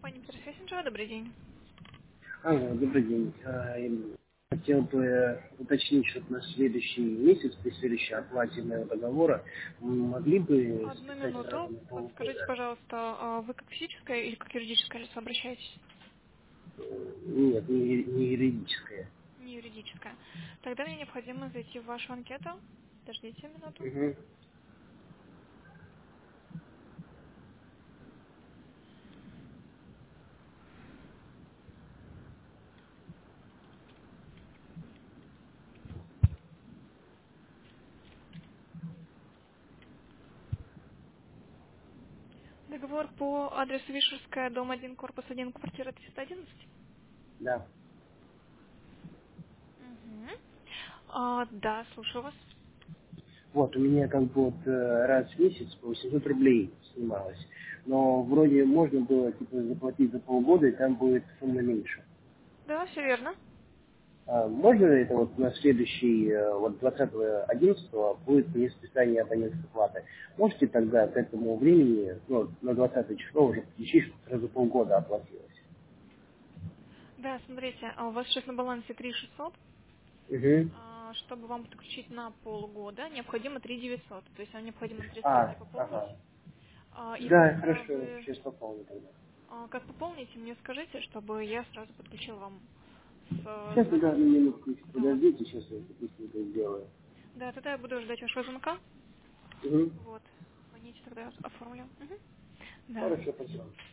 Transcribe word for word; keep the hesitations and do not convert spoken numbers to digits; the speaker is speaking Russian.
компания Интерфейс Инжа, добрый день. Алло, добрый день. А, им- Хотел бы уточнить, что на следующий месяц, при следующей оплате моего договора, м, могли бы Одну списать сразу минуту. на Подскажите, полгода? пожалуйста, а вы как физическое или как юридическое лицо обращаетесь? Э, Нет, не, не юридическое. Не юридическое. Тогда мне необходимо зайти в вашу анкету. Подождите минуту. Мгм. Договор по адресу Вишерская, дом один, корпус один, квартира триста одиннадцать. Да. Угу. А, да, слушаю вас. Вот, у меня как бы вот э, раз в месяц по восемьсот рублей снималось. Но вроде можно было типа заплатить за полгода, и там будет сумма меньше. Да, все верно. А можно ли это вот на следующий, э, вот двадцатого одиннадцатого будет мне списание абонентской платы? Можете тогда к этому времени, ну, на двадцатое число уже подключить, чтобы сразу полгода оплатилось? Да, смотрите, а у вас сейчас на балансе три тысячи шестьсот. Угу. А, чтобы вам подключить на полгода, необходимо три тысячи девятьсот. То есть вам необходимо три сотки А, пополнить. ага. А, и Да, когда хорошо, вы сейчас пополню тогда. А, Как пополните, мне скажите, чтобы я сразу подключила вам с, Сейчас с тогда одну двадцатого. минутку Да. подождите, сейчас я это быстренько сделаю. Да, тогда я буду ждать вашего звонка. Угу. Вот. Звоните, тогда я оформлю. Мгм. Да. Хорошо, спасибо.